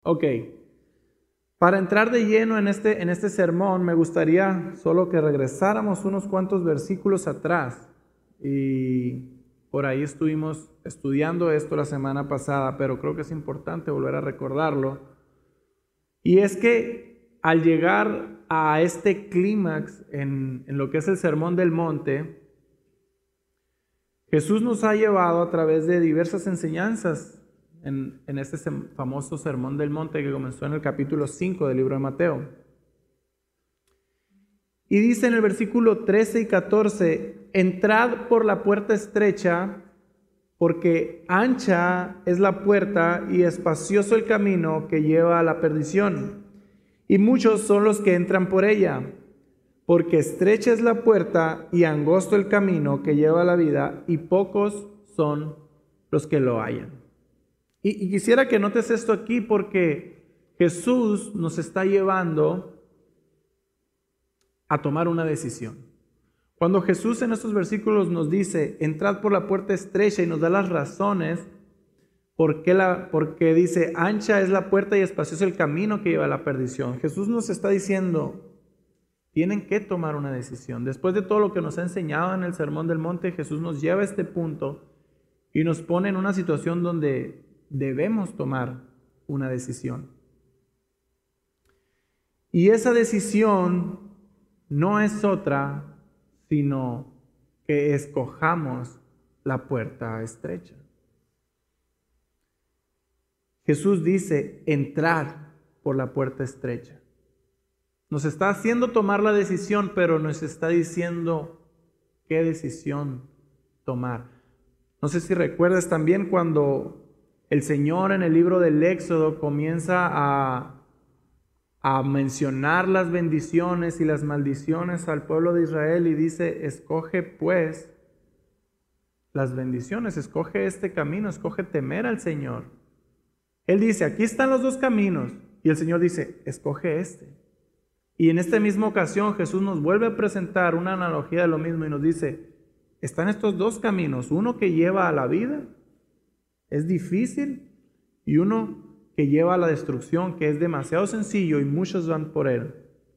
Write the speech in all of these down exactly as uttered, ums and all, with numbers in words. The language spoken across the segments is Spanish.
Ok, para entrar de lleno en este, en este sermón, me gustaría solo que regresáramos unos cuantos versículos atrás. Y por ahí estuvimos estudiando esto la semana pasada, pero creo que es importante volver a recordarlo. Y es que al llegar a este clímax en, en lo que es el Sermón del Monte, Jesús nos ha llevado a través de diversas enseñanzas en, en este famoso Sermón del Monte que comenzó en el capítulo cinco del libro de Mateo. Y dice en el versículo trece y catorce, entrad por la puerta estrecha, porque ancha es la puerta y espacioso el camino que lleva a la perdición, y muchos son los que entran por ella. Porque estrecha es la puerta y angosto el camino que lleva a la vida, y pocos son los que lo hallan. Y, y quisiera que notes esto aquí, porque Jesús nos está llevando a tomar una decisión. Cuando Jesús en estos versículos nos dice, entrad por la puerta estrecha, y nos da las razones, por qué la, porque dice, ancha es la puerta y espacioso el camino que lleva a la perdición. Jesús nos está diciendo, tienen que tomar una decisión. Después de todo lo que nos ha enseñado en el Sermón del Monte, Jesús nos lleva a este punto y nos pone en una situación donde debemos tomar una decisión. Y esa decisión no es otra, sino que escojamos la puerta estrecha. Jesús dice, entrad por la puerta estrecha. Nos está haciendo tomar la decisión, pero nos está diciendo qué decisión tomar. No sé si recuerdas también cuando el Señor en el libro del Éxodo comienza a, a mencionar las bendiciones y las maldiciones al pueblo de Israel y dice, escoge pues las bendiciones, escoge este camino, escoge temer al Señor. Él dice, aquí están los dos caminos, y el Señor dice, escoge este. Y en esta misma ocasión Jesús nos vuelve a presentar una analogía de lo mismo y nos dice, están estos dos caminos, uno que lleva a la vida, es difícil, y uno que lleva a la destrucción, que es demasiado sencillo y muchos van por él.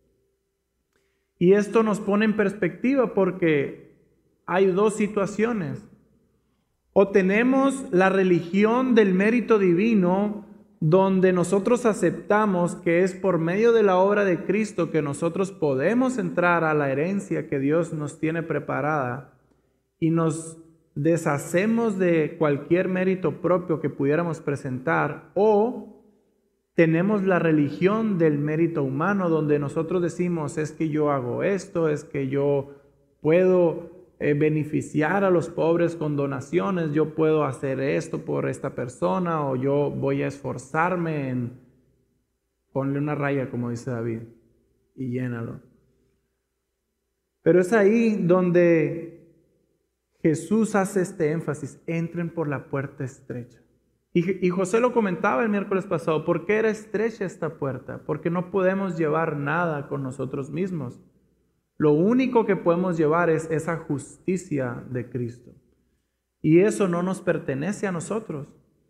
Y esto nos pone en perspectiva porque hay dos situaciones. O tenemos la religión del mérito divino, donde nosotros aceptamos que es por medio de la obra de Cristo que nosotros podemos entrar a la herencia que Dios nos tiene preparada y nos deshacemos de cualquier mérito propio que pudiéramos presentar, o tenemos la religión del mérito humano donde nosotros decimos es que yo hago esto, es que yo puedo Eh, beneficiar a los pobres con donaciones, yo puedo hacer esto por esta persona, o yo voy a esforzarme en ponle una raya, como dice David, y llénalo. Pero es ahí donde Jesús hace este énfasis, entren por la puerta estrecha. Y, y José lo comentaba el miércoles pasado, ¿por qué era estrecha esta puerta? Porque no podemos llevar nada con nosotros mismos. Lo único que podemos llevar es esa justicia de Cristo. Y eso no nos pertenece a nosotros.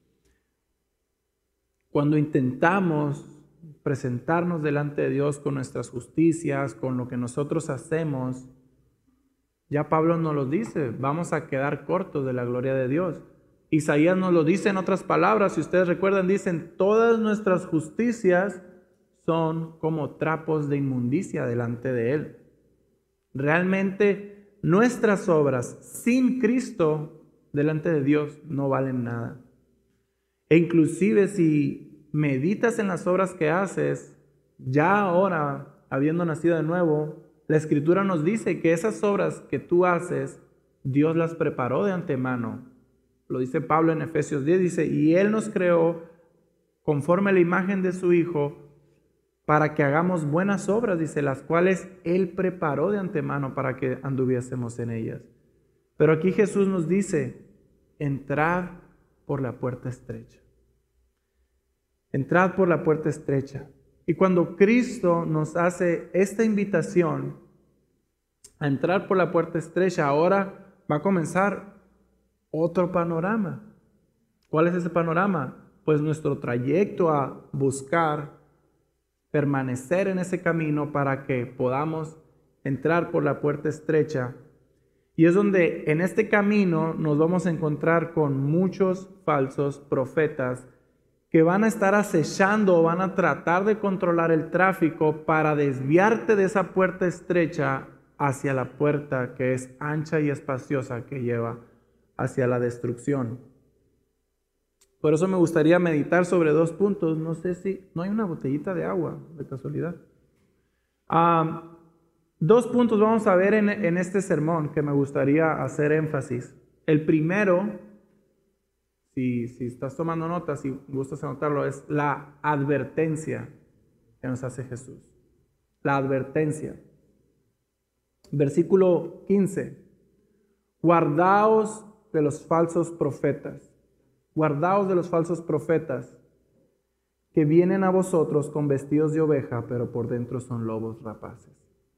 Cuando intentamos presentarnos delante de Dios con nuestras justicias, con lo que nosotros hacemos, ya Pablo nos lo dice, vamos a quedar cortos de la gloria de Dios. Isaías nos lo dice en otras palabras, si ustedes recuerdan, dicen, todas nuestras justicias son como trapos de inmundicia delante de Él. Realmente nuestras obras sin Cristo delante de Dios no valen nada. E inclusive si meditas en las obras que haces, ya ahora, habiendo nacido de nuevo, la Escritura nos dice que esas obras que tú haces, Dios las preparó de antemano. Lo dice Pablo en Efesios diez, dice, y Él nos creó conforme a la imagen de su Hijo, para que hagamos buenas obras, dice, las cuales Él preparó de antemano para que anduviésemos en ellas. Pero aquí Jesús nos dice, entrad por la puerta estrecha. Entrad por la puerta estrecha. Y cuando Cristo nos hace esta invitación a entrar por la puerta estrecha, ahora va a comenzar otro panorama. ¿Cuál es ese panorama? pues nuestro trayecto a buscar permanecer en ese camino para que podamos entrar por la puerta estrecha. Y es donde en este camino nos vamos a encontrar con muchos falsos profetas que van a estar acechando o van a tratar de controlar el tráfico para desviarte de esa puerta estrecha hacia la puerta que es ancha y espaciosa que lleva hacia la destrucción. Por eso me gustaría meditar sobre dos puntos. No sé si... No hay una botellita de agua, de casualidad. Ah, dos puntos vamos a ver en, en este sermón que me gustaría hacer énfasis. El primero, si, si estás tomando notas, si gustas anotarlo, es la advertencia que nos hace Jesús. La advertencia. Versículo quince. Guardaos de los falsos profetas. Guardaos de los falsos profetas que vienen a vosotros con vestidos de oveja, pero por dentro son lobos rapaces.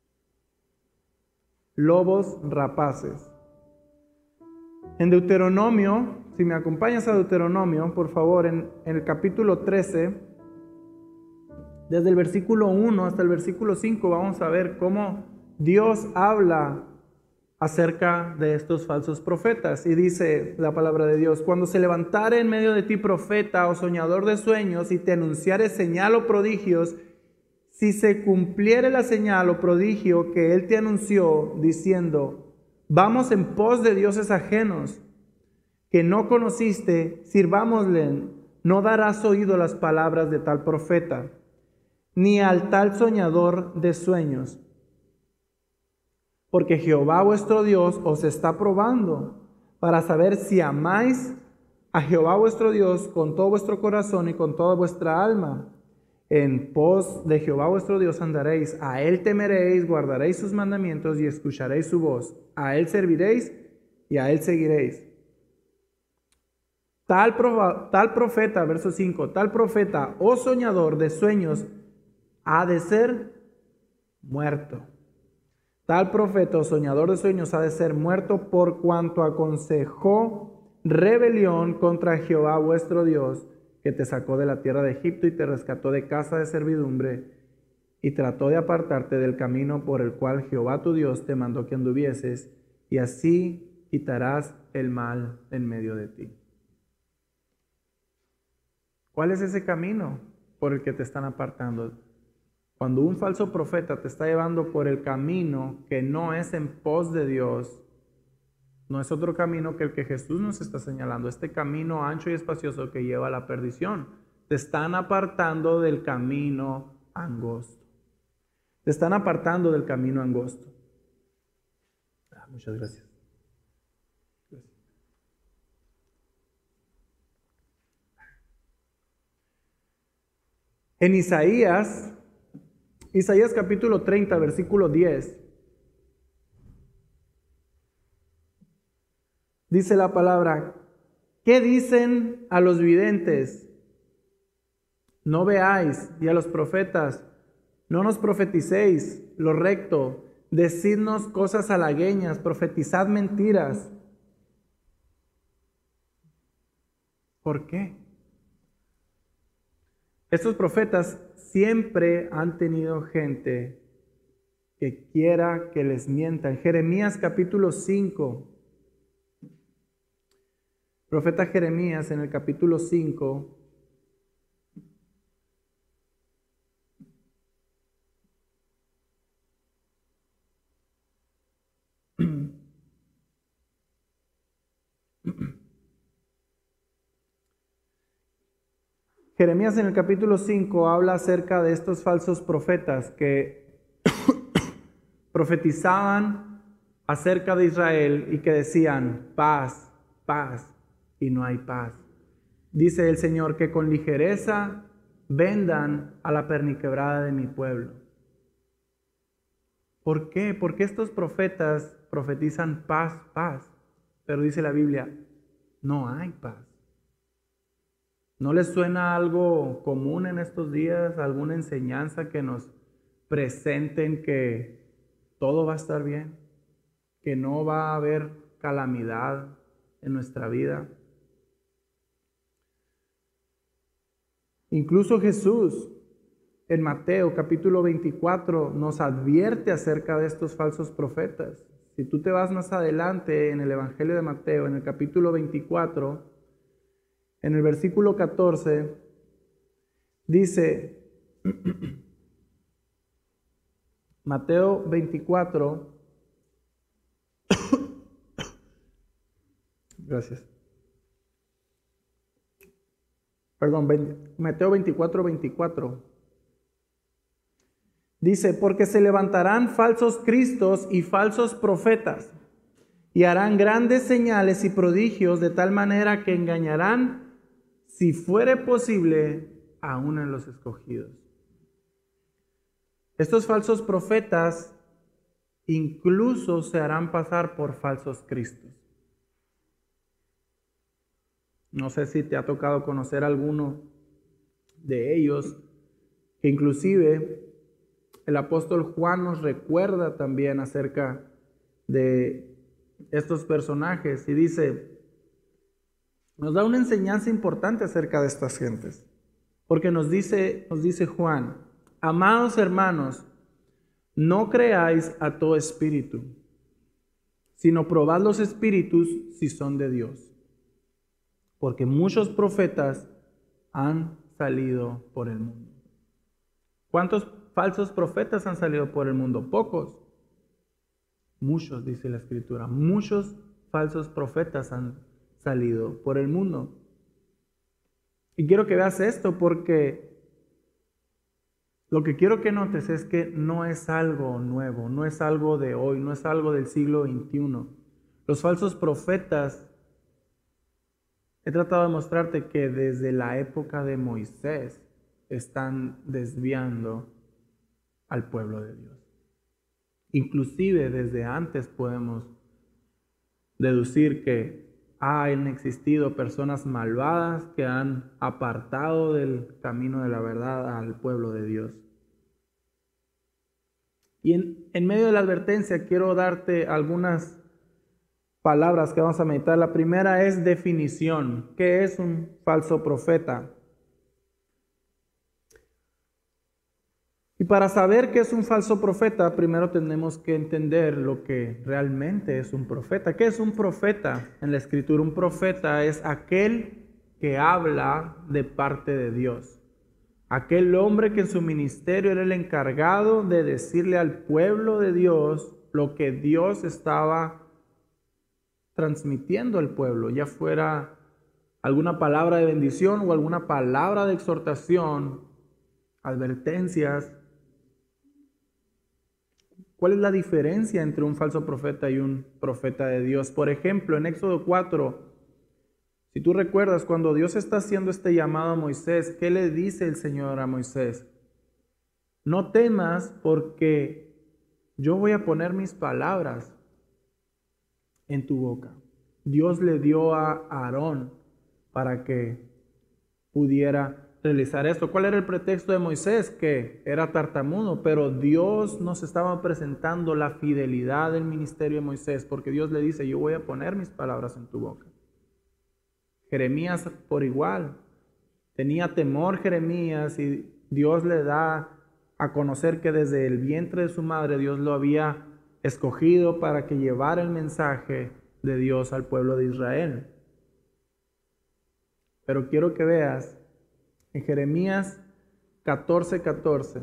Lobos rapaces. En Deuteronomio, si me acompañas a Deuteronomio, por favor, en, en el capítulo trece, desde el versículo uno hasta el versículo cinco, vamos a ver cómo Dios habla acerca de estos falsos profetas. Y dice la palabra de Dios: cuando se levantare en medio de ti profeta o soñador de sueños y te anunciare señal o prodigios, si se cumpliere la señal o prodigio que él te anunció, diciendo: vamos en pos de dioses ajenos que no conociste, sirvámosle, no darás oído a las palabras de tal profeta, ni al tal soñador de sueños. Porque Jehová vuestro Dios os está probando para saber si amáis a Jehová vuestro Dios con todo vuestro corazón y con toda vuestra alma. En pos de Jehová vuestro Dios andaréis, a Él temeréis, guardaréis sus mandamientos y escucharéis su voz. A Él serviréis y a Él seguiréis. Tal, profa, tal profeta, verso cinco, tal profeta o soñador de sueños ha de ser muerto. Tal profeta o soñador de sueños ha de ser muerto por cuanto aconsejó rebelión contra Jehová vuestro Dios, que te sacó de la tierra de Egipto y te rescató de casa de servidumbre, y trató de apartarte del camino por el cual Jehová tu Dios te mandó que anduvieses, y así quitarás el mal en medio de ti. ¿Cuál es ese camino por el que te están apartando? Cuando un falso profeta te está llevando por el camino que no es en pos de Dios, no es otro camino que el que Jesús nos está señalando, este camino ancho y espacioso que lleva a la perdición. Te están apartando del camino angosto. Te están apartando del camino angosto. Ah, muchas gracias. Gracias. En Isaías, Isaías capítulo treinta, versículo diez, dice la palabra: ¿qué dicen a los videntes? No veáis, y a los profetas, no nos profeticéis lo recto, decidnos cosas halagueñas, profetizad mentiras. ¿Por qué? Estos profetas siempre han tenido gente que quiera que les mientan. Jeremías capítulo cinco. Profeta Jeremías en el capítulo cinco. Jeremías en el capítulo cinco habla acerca de estos falsos profetas que profetizaban acerca de Israel y que decían paz, paz, y no hay paz. Dice el Señor que con ligereza vendan a la perniquebrada de mi pueblo. ¿Por qué? Porque estos profetas profetizan paz, paz, pero dice la Biblia, no hay paz. ¿No les suena algo común en estos días? ¿Alguna enseñanza que nos presenten que todo va a estar bien? ¿Que no va a haber calamidad en nuestra vida? Incluso Jesús en Mateo capítulo veinticuatro nos advierte acerca de estos falsos profetas. Si tú te vas más adelante en el Evangelio de Mateo, en el capítulo veinticuatro, en el versículo catorce, dice, Mateo veinticuatro, gracias. Perdón, Mateo veinticuatro, veinticuatro. Dice, porque se levantarán falsos cristos y falsos profetas, y harán grandes señales y prodigios de tal manera que engañarán, si fuere posible, aún a los escogidos. Estos falsos profetas incluso se harán pasar por falsos cristos. No sé si te ha tocado conocer alguno de ellos, que inclusive el apóstol Juan nos recuerda también acerca de estos personajes y dice, nos da una enseñanza importante acerca de estas gentes, porque nos dice, nos dice Juan, amados hermanos, no creáis a todo espíritu, sino probad los espíritus si son de Dios, porque muchos profetas han salido por el mundo. ¿Cuántos falsos profetas han salido por el mundo? Pocos. Muchos, dice la Escritura. Muchos falsos profetas han salido por el mundo. Y quiero que veas esto porque lo que quiero que notes es que no es algo nuevo, no es algo de hoy, no es algo del siglo veintiuno. Los falsos profetas, he tratado de mostrarte que desde la época de Moisés están desviando al pueblo de Dios. Inclusive desde antes podemos deducir que han existido personas malvadas que han apartado del camino de la verdad al pueblo de Dios. Y en, en medio de la advertencia quiero darte algunas palabras que vamos a meditar. La primera es definición. ¿Qué es un falso profeta? Y para saber qué es un falso profeta, primero tenemos que entender lo que realmente es un profeta. ¿Qué es un profeta en la Escritura? Un profeta es aquel que habla de parte de Dios. Aquel hombre que en su ministerio era el encargado de decirle al pueblo de Dios lo que Dios estaba transmitiendo al pueblo, ya fuera alguna palabra de bendición o alguna palabra de exhortación, advertencias. ¿Cuál es la diferencia entre un falso profeta y un profeta de Dios? Por ejemplo, en Éxodo cuatro, si tú recuerdas, cuando Dios está haciendo este llamado a Moisés, ¿qué le dice el Señor a Moisés? No temas porque yo voy a poner mis palabras en tu boca. Dios le dio a Aarón para que pudiera realizar esto. ¿Cuál era el pretexto de Moisés? Que era tartamudo, pero Dios nos estaba presentando la fidelidad del ministerio de Moisés, porque Dios le dice, yo voy a poner mis palabras en tu boca. Jeremías por igual, tenía temor Jeremías y Dios le da a conocer que desde el vientre de su madre Dios lo había escogido para que llevara el mensaje de Dios al pueblo de Israel. Pero quiero que veas en Jeremías catorce, catorce.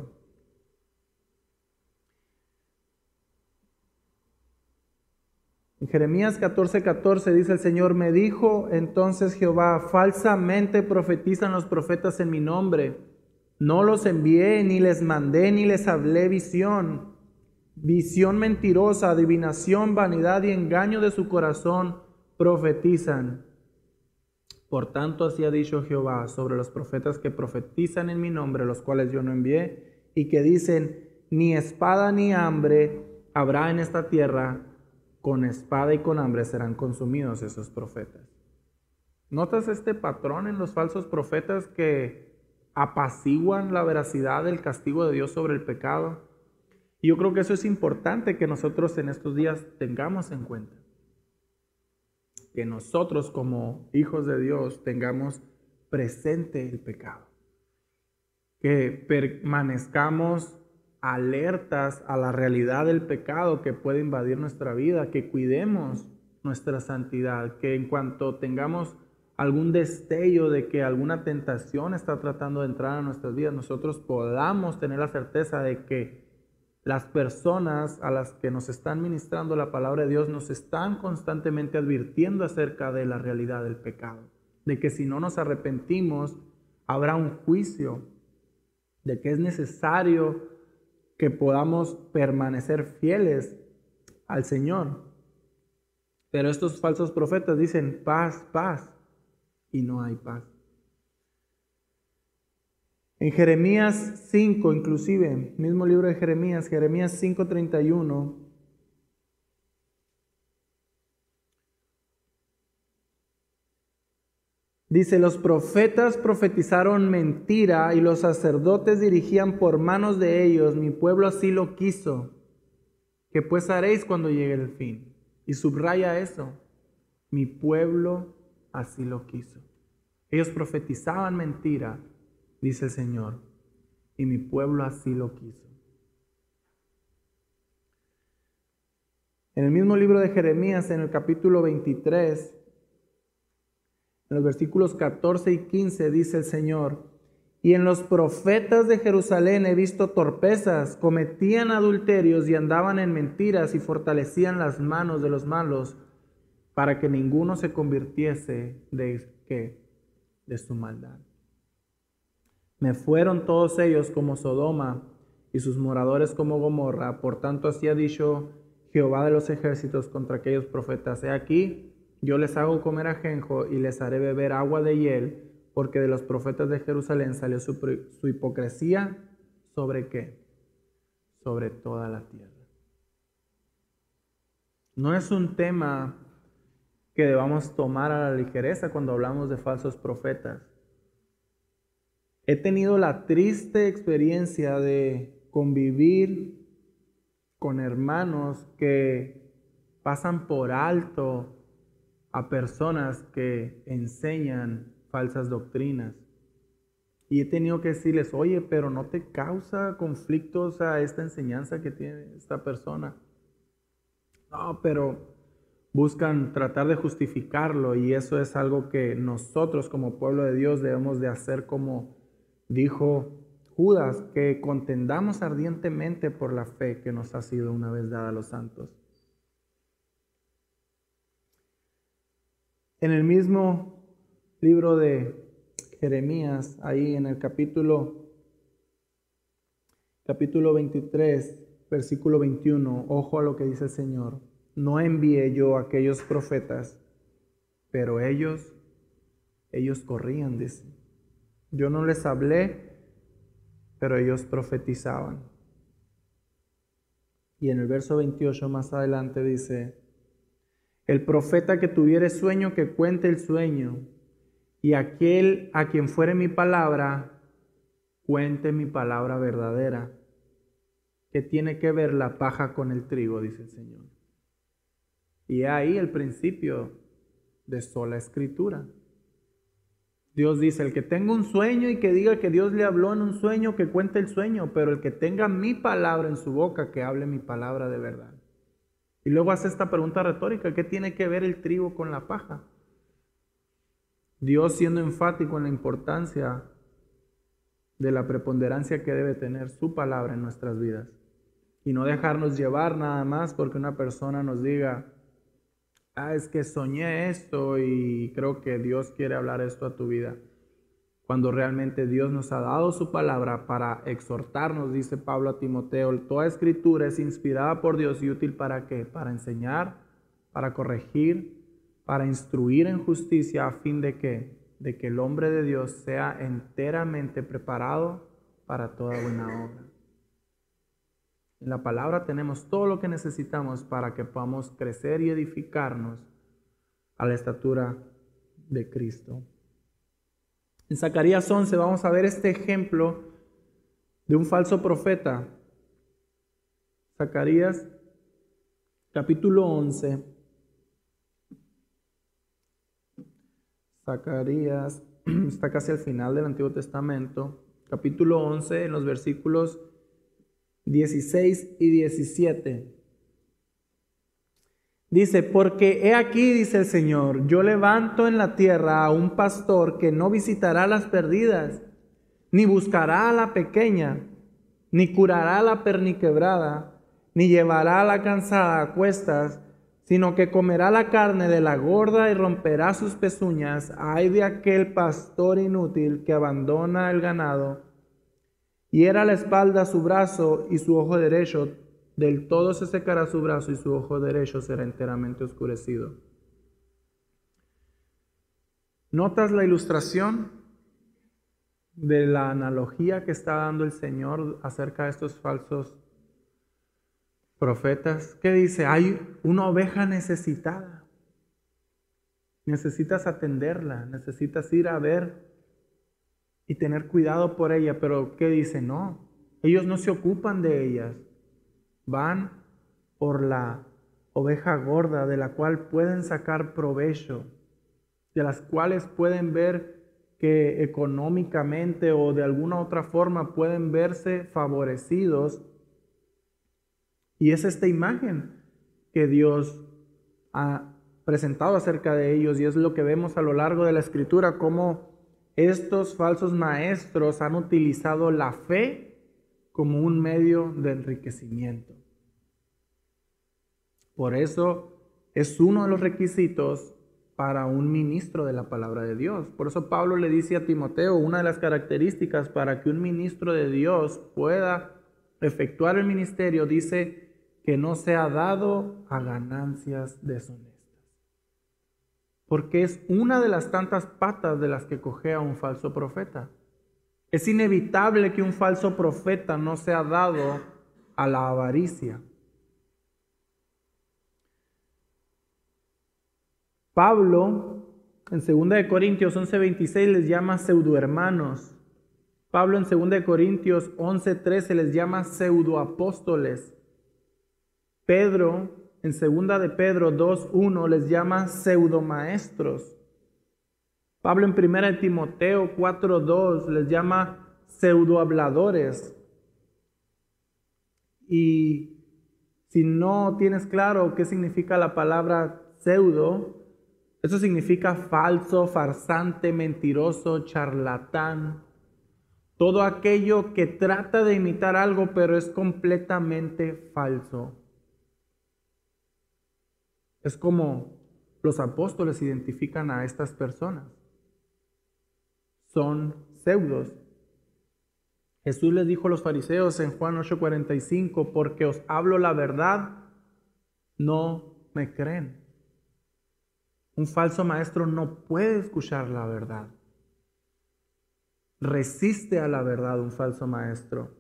En Jeremías catorce, catorce dice el Señor, me dijo entonces Jehová, falsamente profetizan los profetas en mi nombre. No los envié, ni les mandé, ni les hablé visión. Visión mentirosa, adivinación, vanidad y engaño de su corazón profetizan. Por tanto, así ha dicho Jehová sobre los profetas que profetizan en mi nombre, los cuales yo no envié, y que dicen, ni espada ni hambre habrá en esta tierra, con espada y con hambre serán consumidos esos profetas. ¿Notas este patrón en los falsos profetas que apaciguan la veracidad del castigo de Dios sobre el pecado? Y yo creo que eso es importante que nosotros en estos días tengamos en cuenta. Que nosotros como hijos de Dios tengamos presente el pecado. que permanezcamos alertas a la realidad del pecado que puede invadir nuestra vida, que cuidemos nuestra santidad, que en cuanto tengamos algún destello de que alguna tentación está tratando de entrar a nuestras vidas, nosotros podamos tener la certeza de que las personas a las que nos están ministrando la palabra de Dios nos están constantemente advirtiendo acerca de la realidad del pecado, de que si no nos arrepentimos habrá un juicio, de que es necesario que podamos permanecer fieles al Señor. Pero estos falsos profetas dicen paz, paz, y no hay paz. En Jeremías cinco, inclusive, mismo libro de Jeremías, Jeremías cinco treinta y uno, dice: los profetas profetizaron mentira y los sacerdotes dirigían por manos de ellos, mi pueblo así lo quiso. ¿Qué pues haréis cuando llegue el fin? Y subraya eso, mi pueblo así lo quiso. Ellos profetizaban mentira, dice el Señor, y mi pueblo así lo quiso. En el mismo libro de Jeremías, en el capítulo veintitrés, en los versículos catorce y quince, dice el Señor: y en los profetas de Jerusalén he visto torpezas, cometían adulterios y andaban en mentiras y fortalecían las manos de los malos para que ninguno se convirtiese de, ¿qué? de su maldad. Me fueron todos ellos como Sodoma y sus moradores como Gomorra. Por tanto, así ha dicho Jehová de los ejércitos contra aquellos profetas: he aquí, yo les hago comer ajenjo y les haré beber agua de hiel, porque de los profetas de Jerusalén salió su, su hipocresía. ¿Sobre qué? Sobre toda la tierra. No es un tema que debamos tomar a la ligereza cuando hablamos de falsos profetas. He tenido la triste experiencia de convivir con hermanos que pasan por alto a personas que enseñan falsas doctrinas. Y he tenido que decirles: oye, pero ¿no te causa conflictos a esta enseñanza que tiene esta persona? No, pero buscan tratar de justificarlo, y eso es algo que nosotros como pueblo de Dios debemos de hacer, como dijo Judas, que contendamos ardientemente por la fe que nos ha sido una vez dada a los santos. En el mismo libro de Jeremías, ahí en el capítulo, capítulo veintitrés, versículo veintiuno, ojo a lo que dice el Señor: no envié yo a aquellos profetas, pero ellos, ellos corrían, dice. Yo no les hablé, pero ellos profetizaban. Y en el verso veintiocho más adelante dice: el profeta que tuviere sueño, que cuente el sueño, y aquel a quien fuere mi palabra, cuente mi palabra verdadera. ¿Qué tiene que ver la paja con el trigo?, dice el Señor. Y ahí el principio de sola escritura. Dios dice: el que tenga un sueño y que diga que Dios le habló en un sueño, que cuente el sueño, pero el que tenga mi palabra en su boca, que hable mi palabra de verdad. Y luego hace esta pregunta retórica: ¿qué tiene que ver el trigo con la paja? Dios siendo enfático en la importancia de la preponderancia que debe tener su palabra en nuestras vidas, y no dejarnos llevar nada más porque una persona nos diga: ah, es que soñé esto y creo que Dios quiere hablar esto a tu vida. Cuando realmente Dios nos ha dado su palabra para exhortarnos, dice Pablo a Timoteo: toda escritura es inspirada por Dios y útil ¿para qué? Para enseñar, para corregir, para instruir en justicia, a fin de que, de que el hombre de Dios sea enteramente preparado para toda buena obra. En la palabra tenemos todo lo que necesitamos para que podamos crecer y edificarnos a la estatura de Cristo. En Zacarías once vamos a ver este ejemplo de un falso profeta. Zacarías capítulo once. Zacarías está casi al final del Antiguo Testamento. capítulo once, en los versículos dieciséis y diecisiete. Dice, porque he aquí, dice el Señor, yo levanto en la tierra a un pastor que no visitará a las perdidas, ni buscará a la pequeña, ni curará a la perniquebrada, ni llevará a la cansada a cuestas, sino que comerá la carne de la gorda y romperá sus pezuñas. Ay de aquel pastor inútil que abandona el ganado, hiera la espalda su brazo y su ojo derecho, del todo se secará su brazo y su ojo derecho será enteramente oscurecido. ¿Notas la ilustración de la analogía que está dando el Señor acerca de estos falsos profetas? ¿Qué dice? Hay una oveja necesitada. Necesitas atenderla, necesitas ir a ver y tener cuidado por ella. Pero ¿qué dice? No, ellos no se ocupan de ellas. Van por la oveja gorda de la cual pueden sacar provecho, de las cuales pueden ver que económicamente o de alguna otra forma pueden verse favorecidos. Y es esta imagen que Dios ha presentado acerca de ellos, y es lo que vemos a lo largo de la Escritura, cómo estos falsos maestros han utilizado la fe como un medio de enriquecimiento. Por eso es uno de los requisitos para un ministro de la palabra de Dios. Por eso Pablo le dice a Timoteo, una de las características para que un ministro de Dios pueda efectuar el ministerio, dice que no sea dado a ganancias deshonestas. Porque es una de las tantas patas de las que cojea un falso profeta. Es inevitable que un falso profeta no sea dado a la avaricia. Pablo, en segunda de Corintios once veintiséis, les llama pseudohermanos. Pablo en segunda de Corintios once trece les llama pseudoapóstoles. Pedro, en segunda de Pedro dos uno, les llama pseudomaestros. Pablo en primera de Timoteo cuatro dos les llama pseudohabladores. Y si no tienes claro qué significa la palabra pseudo, eso significa falso, farsante, mentiroso, charlatán. Todo aquello que trata de imitar algo, pero es completamente falso. Es como los apóstoles identifican a estas personas. Son pseudos. Jesús les dijo a los fariseos en Juan ocho cuarenta y cinco, porque os hablo la verdad, no me creen. Un falso maestro no puede escuchar la verdad. Resiste a la verdad un falso maestro.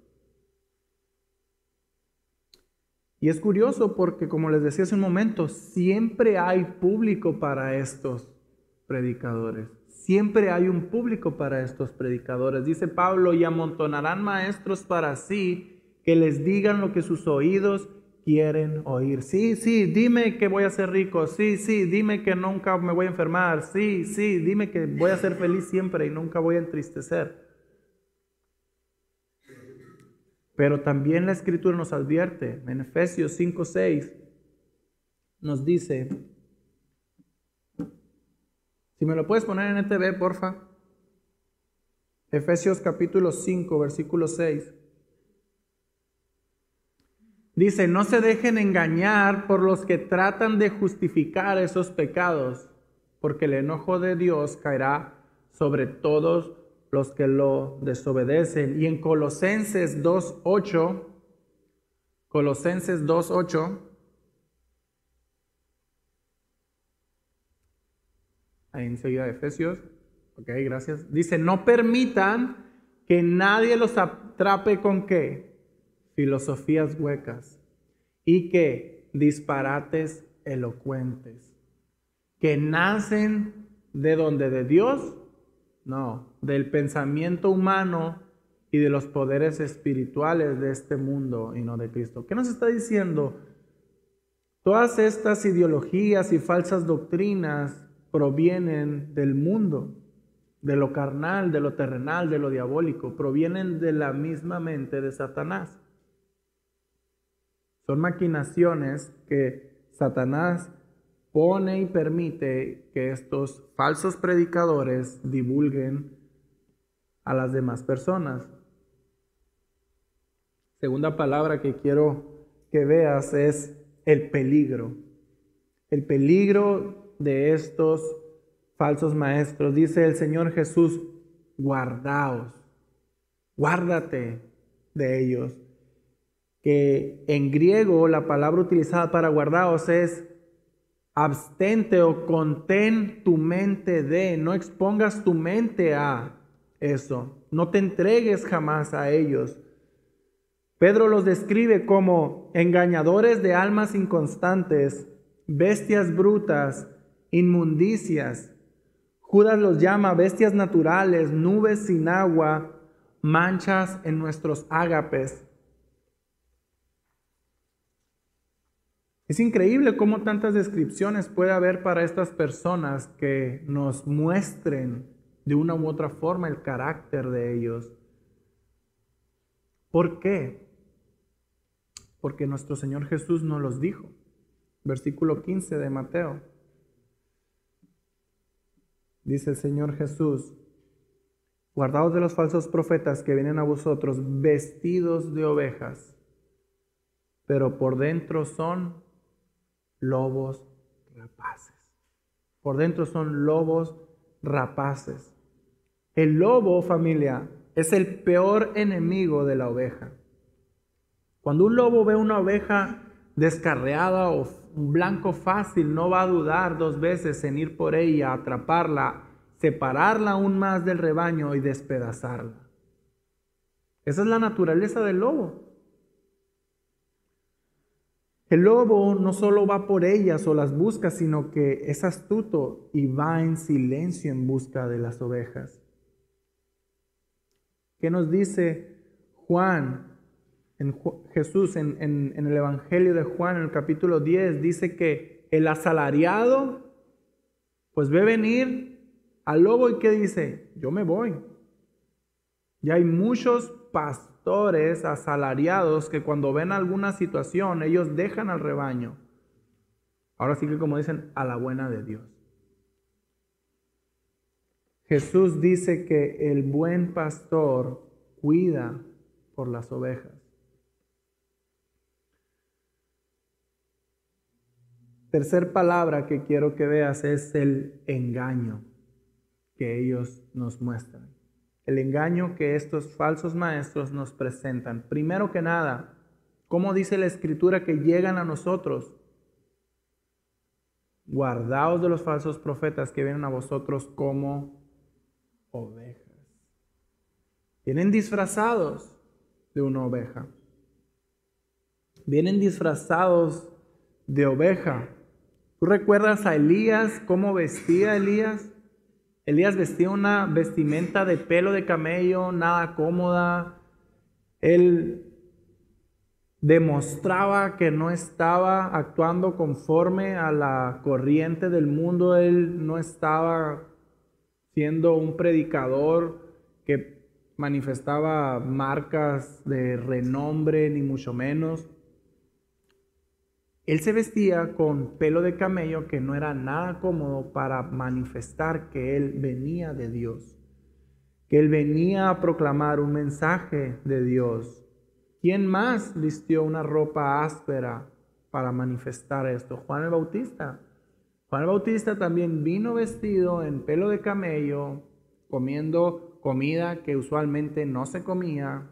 Y es curioso porque, como les decía hace un momento, siempre hay público para estos predicadores. Siempre hay un público para estos predicadores. Dice Pablo, y amontonarán maestros para sí que les digan lo que sus oídos quieren oír. Sí, sí, dime que voy a ser rico. Sí, sí, dime que nunca me voy a enfermar. Sí, sí, dime que voy a ser feliz siempre y nunca voy a entristecer. Pero también la Escritura nos advierte, en Efesios cinco seis, nos dice, si me lo puedes poner en E T V, porfa. Efesios capítulo cinco, versículo seis. Dice, no se dejen engañar por los que tratan de justificar esos pecados, porque el enojo de Dios caerá sobre todos los que lo desobedecen. Y en Colosenses dos ocho, Colosenses dos ocho, ahí enseguida de Efesios, ok, gracias. Dice, no permitan que nadie los atrape con ¿qué? Filosofías huecas y que disparates elocuentes, que nacen de donde, de Dios, no, del pensamiento humano y de los poderes espirituales de este mundo y no de Cristo. ¿Qué nos está diciendo? Todas estas ideologías y falsas doctrinas provienen del mundo. de lo carnal, de lo terrenal, de lo diabólico. Provienen de la misma mente de Satanás. Son maquinaciones que Satanás pone y permite que estos falsos predicadores divulguen a las demás personas. Segunda palabra que quiero que veas es el peligro. El peligro de estos falsos maestros. Dice el Señor Jesús, guardaos, guárdate de ellos. Que en griego la palabra utilizada para guardaos es abstente o contén tu mente de, no expongas tu mente a eso, no te entregues jamás a ellos. Pedro los describe como engañadores de almas inconstantes, bestias brutas, inmundicias. Judas los llama bestias naturales, nubes sin agua, manchas en nuestros ágapes. Es increíble cómo tantas descripciones puede haber para estas personas que nos muestren de una u otra forma el carácter de ellos. ¿Por qué? Porque nuestro Señor Jesús nos los dijo. Versículo quince de Mateo. Dice el Señor Jesús, guardaos de los falsos profetas que vienen a vosotros vestidos de ovejas, pero por dentro son lobos rapaces. Por dentro son lobos rapaces. El lobo, familia, es el peor enemigo de la oveja. Cuando un lobo ve una oveja descarriada o un blanco fácil, no va a dudar dos veces en ir por ella, atraparla, separarla aún más del rebaño y despedazarla. Esa es la naturaleza del lobo. El lobo no solo va por ellas o las busca, sino que es astuto y va en silencio en busca de las ovejas. ¿Qué nos dice Juan? En Jesús en, en, en el Evangelio de Juan, en el capítulo diez, dice que el asalariado pues ve venir al lobo y ¿qué dice? Yo me voy. Y hay muchos pastores asalariados que cuando ven alguna situación, ellos dejan al rebaño. Ahora sí que como dicen, a la buena de Dios. Jesús dice que el buen pastor cuida por las ovejas. Tercer palabra que quiero que veas es el engaño que ellos nos muestran. El engaño que estos falsos maestros nos presentan. Primero que nada, ¿cómo dice la Escritura que llegan a nosotros? Guardaos de los falsos profetas que vienen a vosotros como ovejas. Vienen disfrazados de una oveja. Vienen disfrazados de oveja. ¿Tú recuerdas a Elías, cómo vestía Elías? Elías vestía una vestimenta de pelo de camello, nada cómoda. Él demostraba que no estaba actuando conforme a la corriente del mundo. Él no estaba siendo un predicador que manifestaba marcas de renombre, ni mucho menos. Él se vestía con pelo de camello que no era nada cómodo para manifestar que él venía de Dios, que él venía a proclamar un mensaje de Dios. ¿Quién más vistió una ropa áspera para manifestar esto? Juan el Bautista. Juan el Bautista también vino vestido en pelo de camello, comiendo comida que usualmente no se comía.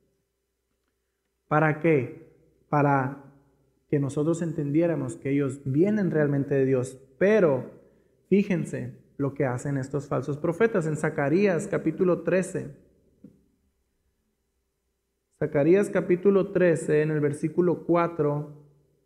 ¿Para qué? Para que nosotros entendiéramos que ellos vienen realmente de Dios. Pero fíjense lo que hacen estos falsos profetas en Zacarías capítulo trece. Zacarías capítulo trece, en el versículo cuatro,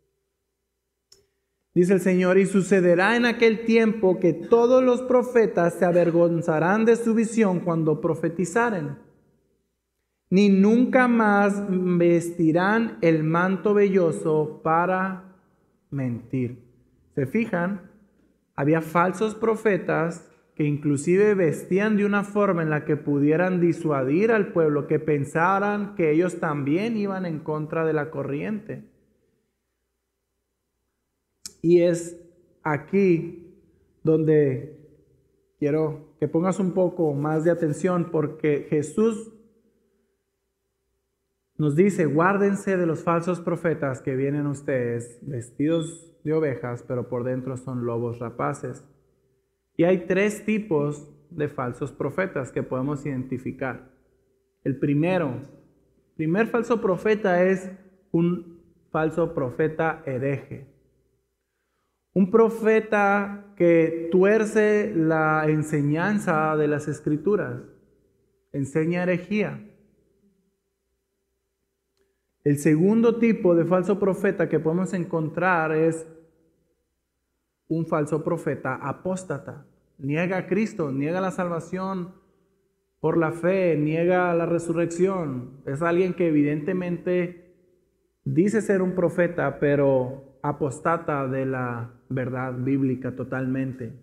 dice el Señor: y sucederá en aquel tiempo que todos los profetas se avergonzarán de su visión cuando profetizaren, ni nunca más vestirán el manto velloso para mentir. ¿Se fijan? Había falsos profetas que que inclusive vestían de una forma en la que pudieran disuadir al pueblo, que pensaran que ellos también iban en contra de la corriente. Y es aquí donde quiero que pongas un poco más de atención, porque Jesús nos dice: guárdense de los falsos profetas que vienen a ustedes vestidos de ovejas, pero por dentro son lobos rapaces. Y hay tres tipos de falsos profetas que podemos identificar. El primero, primer falso profeta es un falso profeta hereje. Un profeta que tuerce la enseñanza de las Escrituras, enseña herejía. El segundo tipo de falso profeta que podemos encontrar es un falso profeta apóstata. Niega a Cristo, niega la salvación por la fe, niega la resurrección. Es alguien que evidentemente dice ser un profeta, pero apostata de la verdad bíblica totalmente.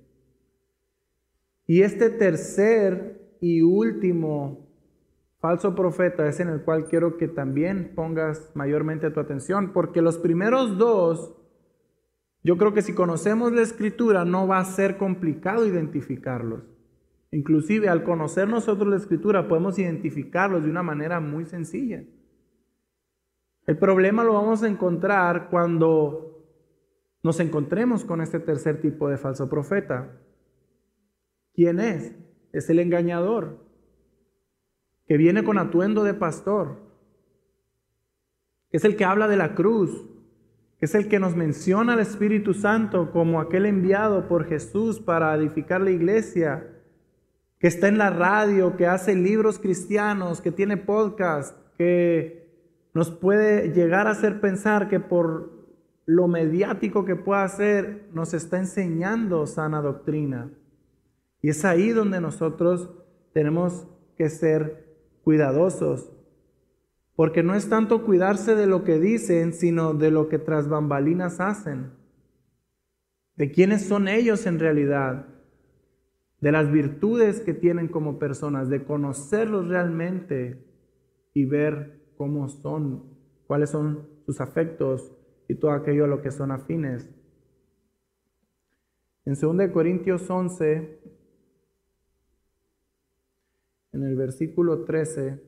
Y este tercer y último falso profeta es en el cual quiero que también pongas mayormente tu atención, porque los primeros dos, yo creo que si conocemos la Escritura no va a ser complicado identificarlos. Inclusive al conocer nosotros la Escritura podemos identificarlos de una manera muy sencilla. El problema lo vamos a encontrar cuando nos encontremos con este tercer tipo de falso profeta. ¿Quién es? Es el engañador, que viene con atuendo de pastor, que es el que habla de la cruz, que es el que nos menciona al Espíritu Santo como aquel enviado por Jesús para edificar la iglesia, que está en la radio, que hace libros cristianos, que tiene podcast, que nos puede llegar a hacer pensar que por lo mediático que pueda hacer, nos está enseñando sana doctrina. Y es ahí donde nosotros tenemos que ser cuidadosos, porque no es tanto cuidarse de lo que dicen, sino de lo que tras bambalinas hacen, de quiénes son ellos en realidad, de las virtudes que tienen como personas, de conocerlos realmente y ver cómo son, cuáles son sus afectos y todo aquello a lo que son afines. En segunda de Corintios once, en el versículo trece,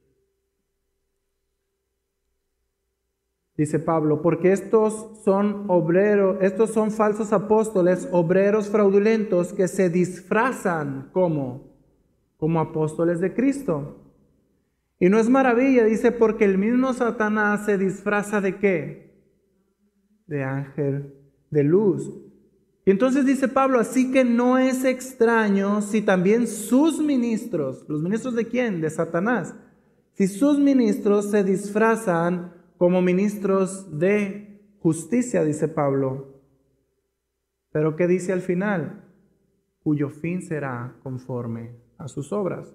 dice Pablo: porque estos son obreros, estos son falsos apóstoles, obreros fraudulentos que se disfrazan como, como apóstoles de Cristo. Y no es maravilla, dice, porque el mismo Satanás se disfraza ¿de qué? De ángel de luz. Y entonces dice Pablo: así que no es extraño si también sus ministros, ¿los ministros de quién? De Satanás. Si sus ministros se disfrazan como ministros de justicia, dice Pablo. Pero ¿qué dice al final? Cuyo fin será conforme a sus obras.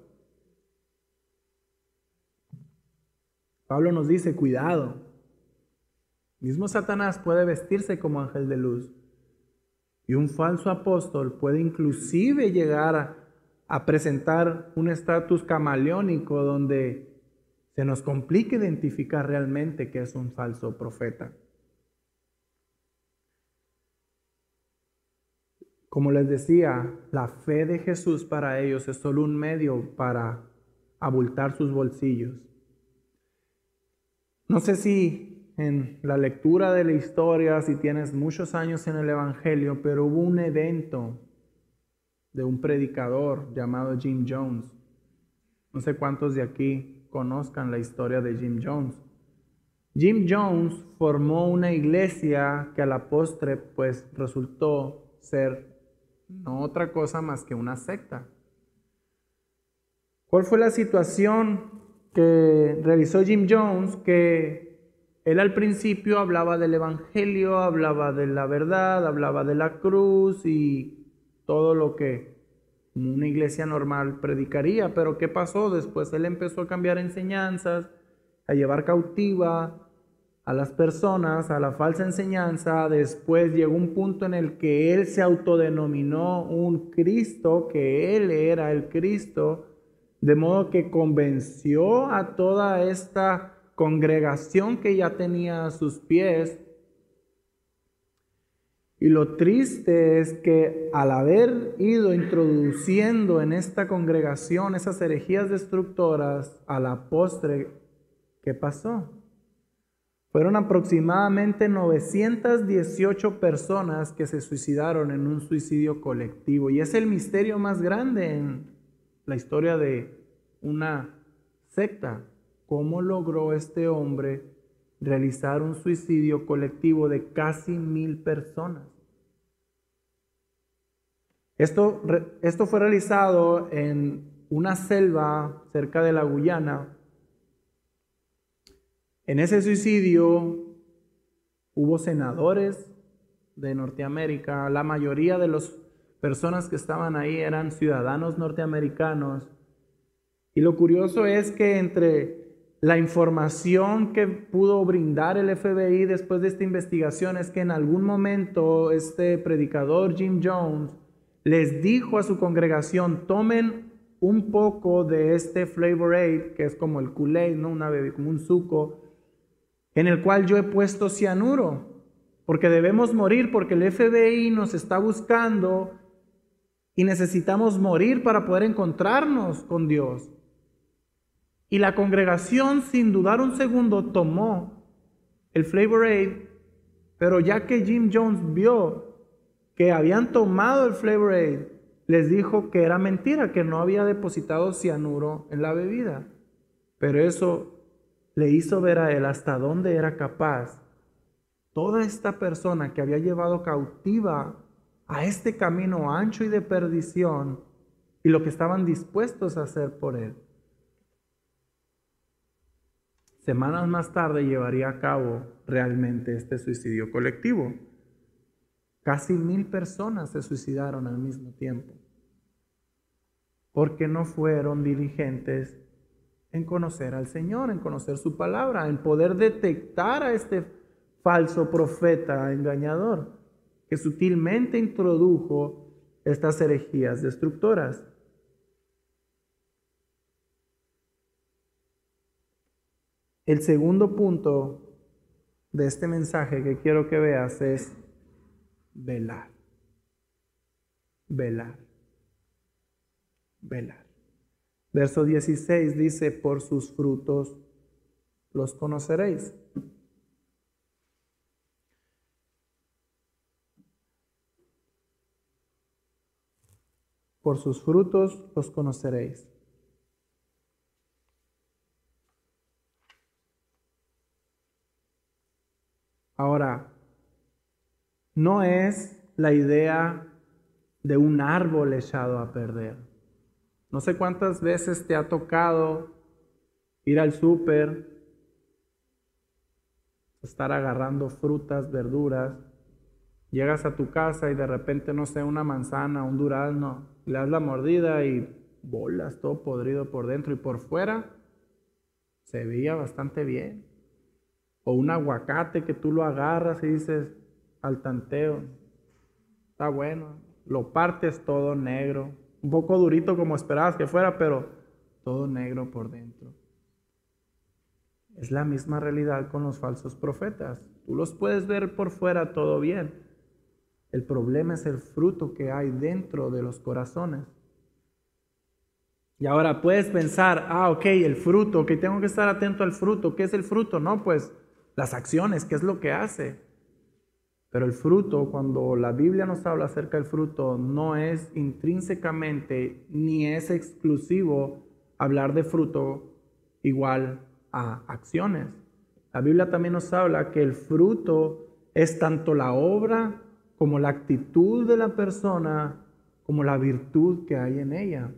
Pablo nos dice: cuidado. Mismo Satanás puede vestirse como ángel de luz. Y un falso apóstol puede inclusive llegar a, a presentar un estatus camaleónico donde se nos complica identificar realmente que es un falso profeta. Como les decía, la fe de Jesús para ellos es solo un medio para abultar sus bolsillos. No sé si en la lectura de la historia, si tienes muchos años en el Evangelio, pero hubo un evento de un predicador llamado Jim Jones. No sé cuántos de aquí conozcan la historia de Jim Jones. Jim Jones formó una iglesia que a la postre pues resultó ser no otra cosa más que una secta. ¿Cuál fue la situación que realizó Jim Jones? Que él al principio hablaba del Evangelio, hablaba de la verdad, hablaba de la cruz y todo lo que una iglesia normal predicaría. Pero ¿qué pasó? Después él empezó a cambiar enseñanzas, a llevar cautiva a las personas, a la falsa enseñanza. Después llegó un punto en el que él se autodenominó un Cristo, que él era el Cristo, de modo que convenció a toda esta congregación que ya tenía a sus pies. Y lo triste es que al haber ido introduciendo en esta congregación esas herejías destructoras, a la postre, ¿qué pasó? Fueron aproximadamente novecientas dieciocho personas que se suicidaron en un suicidio colectivo. Y es el misterio más grande en la historia de una secta. ¿Cómo logró este hombre realizar un suicidio colectivo de casi mil personas? Esto, esto fue realizado en una selva cerca de la Guyana. En ese suicidio hubo senadores de Norteamérica. La mayoría de las personas que estaban ahí eran ciudadanos norteamericanos. Y lo curioso es que entre la información que pudo brindar el F B I después de esta investigación es que en algún momento este predicador Jim Jones les dijo a su congregación: tomen un poco de este Flavor Aid, que es como el Kool-Aid, ¿no? Una bebida, como un suco, en el cual yo he puesto cianuro, porque debemos morir, porque el F B I nos está buscando y necesitamos morir para poder encontrarnos con Dios. Y la congregación, sin dudar un segundo, tomó el Flavor Aid, pero ya que Jim Jones vio que habían tomado el Flavor Aid, les dijo que era mentira, que no había depositado cianuro en la bebida. Pero eso le hizo ver a él hasta dónde era capaz toda esta persona que había llevado cautiva a este camino ancho y de perdición, y lo que estaban dispuestos a hacer por él. Semanas más tarde llevaría a cabo realmente este suicidio colectivo. Casi mil personas se suicidaron al mismo tiempo, porque no fueron diligentes en conocer al Señor, en conocer su palabra, en poder detectar a este falso profeta engañador que sutilmente introdujo estas herejías destructoras. El segundo punto de este mensaje que quiero que veas es velar. Velar. Velar. Verso dieciséis dice: por sus frutos los conoceréis. Por sus frutos los conoceréis. Ahora, no es la idea de un árbol echado a perder. No sé cuántas veces te ha tocado ir al súper, estar agarrando frutas, verduras. Llegas a tu casa y de repente, no sé, una manzana, un durazno, le das la mordida y bolas, todo podrido por dentro, y por fuera se veía bastante bien. O un aguacate que tú lo agarras y dices al tanteo, está bueno, lo partes todo negro, un poco durito como esperabas que fuera, pero todo negro por dentro. Es la misma realidad con los falsos profetas. Tú los puedes ver por fuera todo bien. El problema es el fruto que hay dentro de los corazones. Y ahora puedes pensar, ah, ok, el fruto, que tengo que estar atento al fruto. ¿Qué es el fruto? No, pues las acciones, ¿qué es lo que hace? Pero el fruto, cuando la Biblia nos habla acerca del fruto, no es intrínsecamente ni es exclusivo hablar de fruto igual a acciones. La Biblia también nos habla que el fruto es tanto la obra como la actitud de la persona, como la virtud que hay en ella.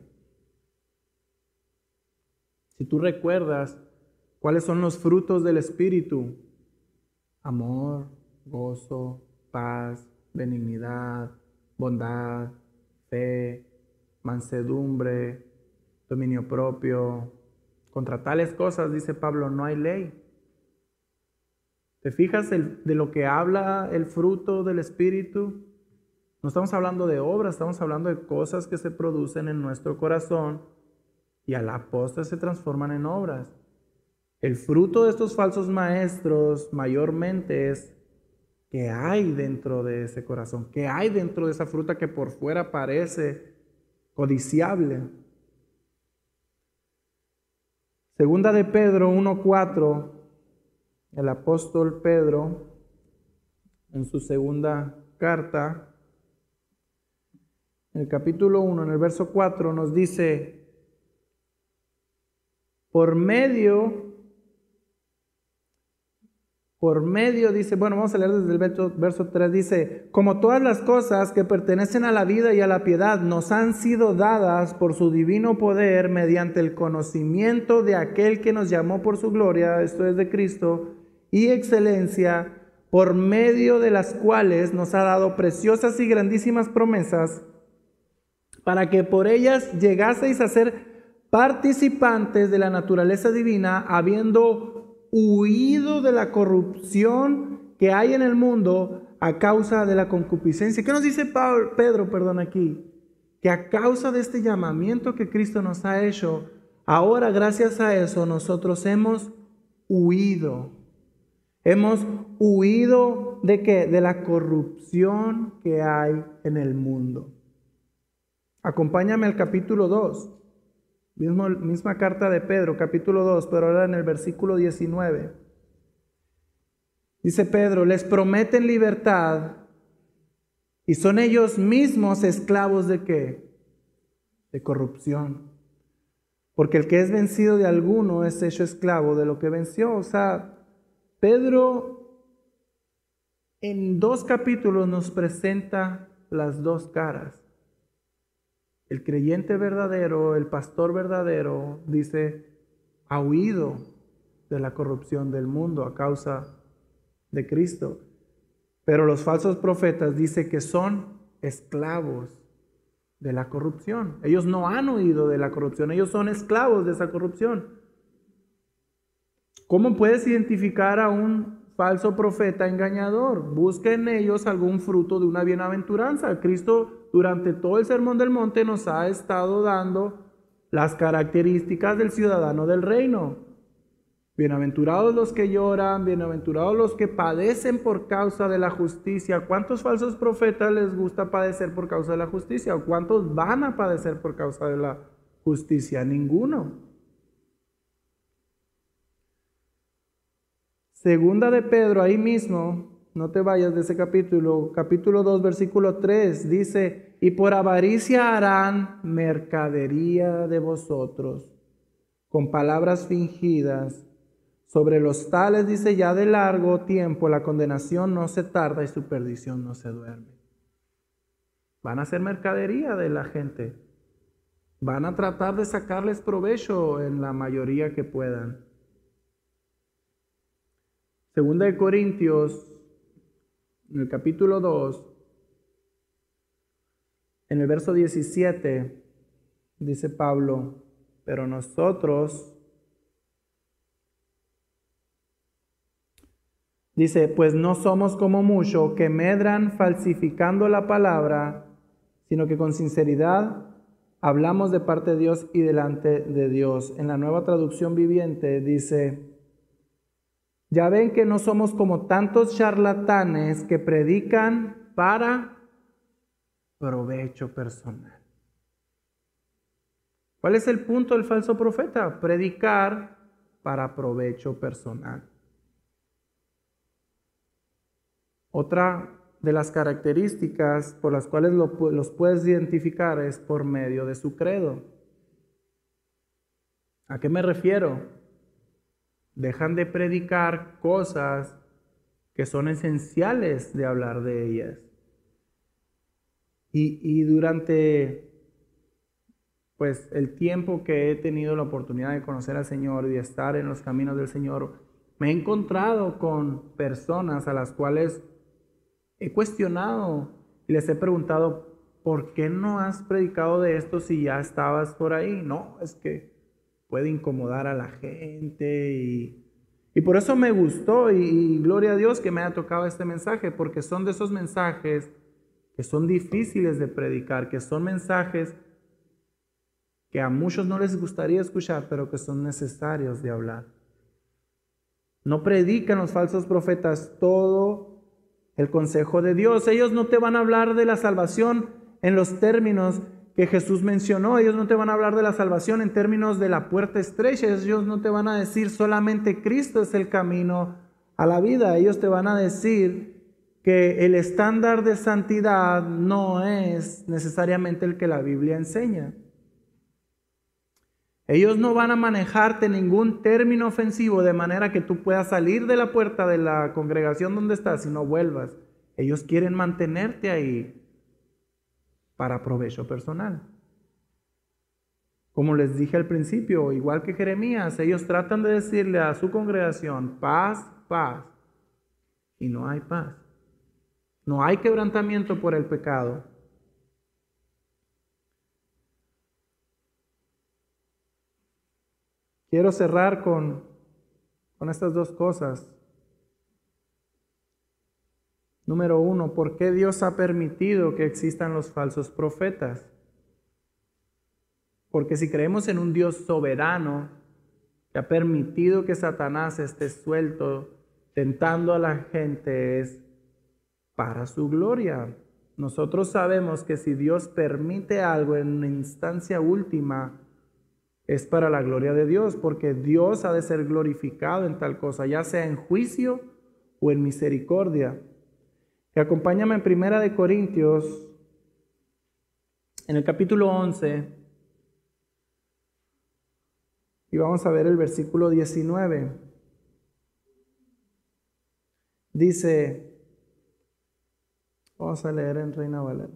Si tú recuerdas, ¿cuáles son los frutos del Espíritu? Amor, gozo, paz, benignidad, bondad, fe, mansedumbre, dominio propio. Contra tales cosas, dice Pablo, no hay ley. ¿Te fijas el, de lo que habla el fruto del Espíritu? No estamos hablando de obras, estamos hablando de cosas que se producen en nuestro corazón y a la postre se transforman en obras. El fruto de estos falsos maestros mayormente es qué hay dentro de ese corazón, qué hay dentro de esa fruta que por fuera parece codiciable. Segunda de Pedro uno cuatro, el apóstol Pedro, en su segunda carta, en el capítulo uno, en el verso cuatro, nos dice, por medio Por medio, dice, bueno, vamos a leer desde el verso, verso tres, dice, como todas las cosas que pertenecen a la vida y a la piedad nos han sido dadas por su divino poder mediante el conocimiento de aquel que nos llamó por su gloria, esto es de Cristo, y excelencia, por medio de las cuales nos ha dado preciosas y grandísimas promesas, para que por ellas llegaseis a ser participantes de la naturaleza divina, habiendo huido de la corrupción que hay en el mundo a causa de la concupiscencia. ¿Qué nos dice Pablo, Pedro, perdón, aquí? Que a causa de este llamamiento que Cristo nos ha hecho, ahora gracias a eso nosotros hemos huido. Hemos huido ¿de qué? De la corrupción que hay en el mundo. Acompáñame al capítulo dos. Mismo, misma carta de Pedro, capítulo dos, pero ahora en el versículo diecinueve. Dice Pedro, les prometen libertad y son ellos mismos esclavos ¿de qué? De corrupción. Porque el que es vencido de alguno es hecho esclavo de lo que venció. O sea, Pedro en dos capítulos nos presenta las dos caras. El creyente verdadero, el pastor verdadero, dice, ha huido de la corrupción del mundo a causa de Cristo. Pero los falsos profetas dice que son esclavos de la corrupción. Ellos no han huido de la corrupción, ellos son esclavos de esa corrupción. ¿Cómo puedes identificar a un falso profeta engañador? Busca en ellos algún fruto de una bienaventuranza. Cristo durante todo el Sermón del Monte nos ha estado dando las características del ciudadano del reino. Bienaventurados los que lloran, bienaventurados los que padecen por causa de la justicia. ¿Cuántos falsos profetas les gusta padecer por causa de la justicia? ¿O cuántos van a padecer por causa de la justicia? Ninguno. Segunda de Pedro, ahí mismo, no te vayas de ese capítulo, capítulo dos, versículo tres, dice, y por avaricia harán mercadería de vosotros, con palabras fingidas. Sobre los tales, dice, ya de largo tiempo la condenación no se tarda y su perdición no se duerme. Van a hacer mercadería de la gente. Van a tratar de sacarles provecho en la mayoría que puedan. Segunda de Corintios, en el capítulo dos, en el verso diecisiete, dice Pablo, pero nosotros, dice, pues no somos como muchos que medran falsificando la palabra, sino que con sinceridad hablamos de parte de Dios y delante de Dios. En la Nueva Traducción Viviente dice, ya ven que no somos como tantos charlatanes que predican para provecho personal. ¿Cuál es el punto del falso profeta? Predicar para provecho personal. Otra de las características por las cuales lo, los puedes identificar es por medio de su credo. ¿A qué me refiero? Dejan de predicar cosas que son esenciales de hablar de ellas. Y, y durante pues, el tiempo que he tenido la oportunidad de conocer al Señor y de estar en los caminos del Señor, me he encontrado con personas a las cuales he cuestionado y les he preguntado, ¿por qué no has predicado de esto si ya estabas por ahí? No, es que puede incomodar a la gente y, Y por eso me gustó y, y gloria a Dios que me haya tocado este mensaje, porque son de esos mensajes que son difíciles de predicar, que son mensajes que a muchos no les gustaría escuchar, pero que son necesarios de hablar. No predican los falsos profetas todo el consejo de Dios. Ellos no te van a hablar de la salvación en los términos que Jesús mencionó. Ellos no te van a hablar de la salvación en términos de la puerta estrecha. Ellos no te van a decir solamente Cristo es el camino a la vida. Ellos te van a decir que el estándar de santidad no es necesariamente el que la Biblia enseña. Ellos no van a manejarte ningún término ofensivo de manera que tú puedas salir de la puerta de la congregación donde estás y no vuelvas. Ellos quieren mantenerte ahí para provecho personal. Como les dije al principio, igual que Jeremías, ellos tratan de decirle a su congregación, paz, paz, y no hay paz. No hay quebrantamiento por el pecado. Quiero cerrar con, con estas dos cosas. Número uno, ¿por qué Dios ha permitido que existan los falsos profetas? Porque si creemos en un Dios soberano que ha permitido que Satanás esté suelto, tentando a la gente, es para su gloria. Nosotros sabemos que si Dios permite algo en una instancia última, es para la gloria de Dios, porque Dios ha de ser glorificado en tal cosa, ya sea en juicio o en misericordia. Y acompáñame en Primera de Corintios, en el capítulo once, y vamos a ver el versículo diecinueve. Dice, vamos a leer en Reina Valera.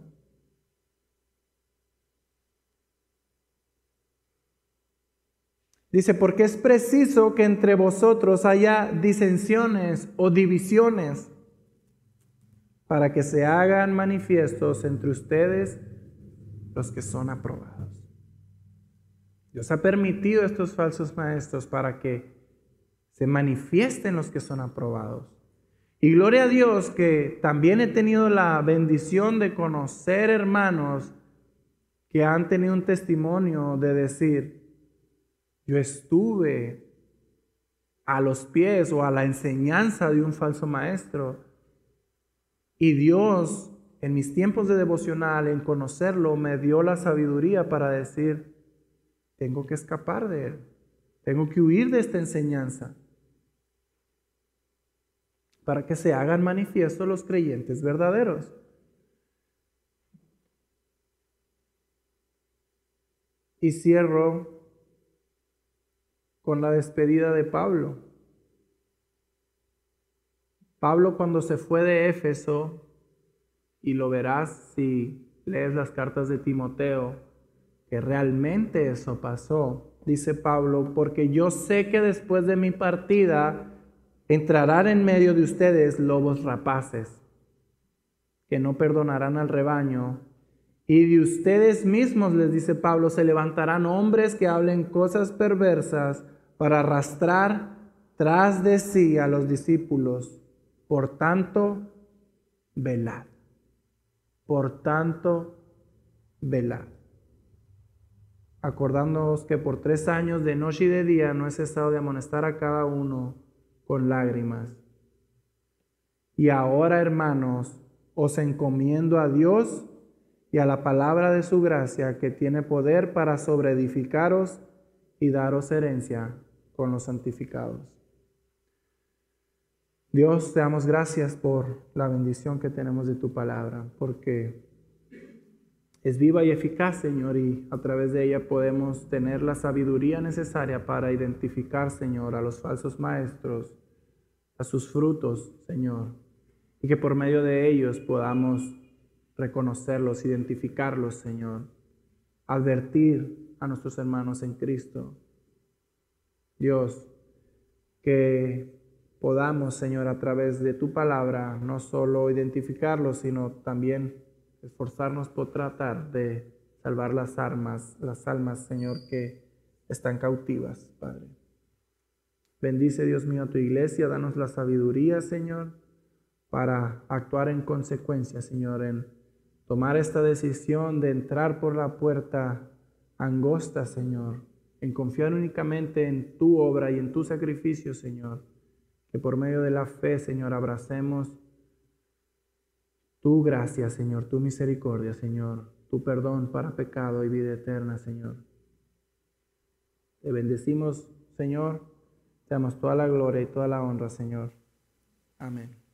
Dice, porque es preciso que entre vosotros haya disensiones o divisiones para que se hagan manifiestos entre ustedes los que son aprobados. Dios ha permitido estos falsos maestros para que se manifiesten los que son aprobados. Y gloria a Dios que también he tenido la bendición de conocer hermanos que han tenido un testimonio de decir, yo estuve a los pies o a la enseñanza de un falso maestro y Dios en mis tiempos de devocional, en conocerlo, me dio la sabiduría para decir, tengo que escapar de él, tengo que huir de esta enseñanza para que se hagan manifiestos los creyentes verdaderos. Y cierro con la despedida de Pablo. Pablo cuando se fue de Éfeso, y lo verás si lees las cartas de Timoteo, que realmente eso pasó, dice Pablo, porque yo sé que después de mi partida entrarán en medio de ustedes lobos rapaces, que no perdonarán al rebaño, y de ustedes mismos, les dice Pablo, se levantarán hombres que hablen cosas perversas para arrastrar tras de sí a los discípulos. Por tanto, velad. Por tanto, velad. Acordándoos que por tres años de noche y de día no he cesado de amonestar a cada uno con lágrimas. Y ahora, hermanos, os encomiendo a Dios y a la palabra de su gracia, que tiene poder para sobreedificaros y daros herencia con los santificados. Dios, te damos gracias por la bendición que tenemos de tu palabra, porque es viva y eficaz, Señor, y a través de ella podemos tener la sabiduría necesaria para identificar, Señor, a los falsos maestros, a sus frutos, Señor, y que por medio de ellos podamos reconocerlos, identificarlos, Señor, advertir a nuestros hermanos en Cristo. Dios, que podamos, Señor, a través de tu palabra, no solo identificarlos, sino también esforzarnos por tratar de salvar las almas, las almas, Señor, que están cautivas, Padre. Bendice, Dios mío, a tu iglesia. Danos la sabiduría, Señor, para actuar en consecuencia, Señor, en tomar esta decisión de entrar por la puerta angosta, Señor, en confiar únicamente en tu obra y en tu sacrificio, Señor, que por medio de la fe, Señor, abracemos tu gracia, Señor, tu misericordia, Señor, tu perdón para pecado y vida eterna, Señor. Te bendecimos, Señor, te damos toda la gloria y toda la honra, Señor. Amén.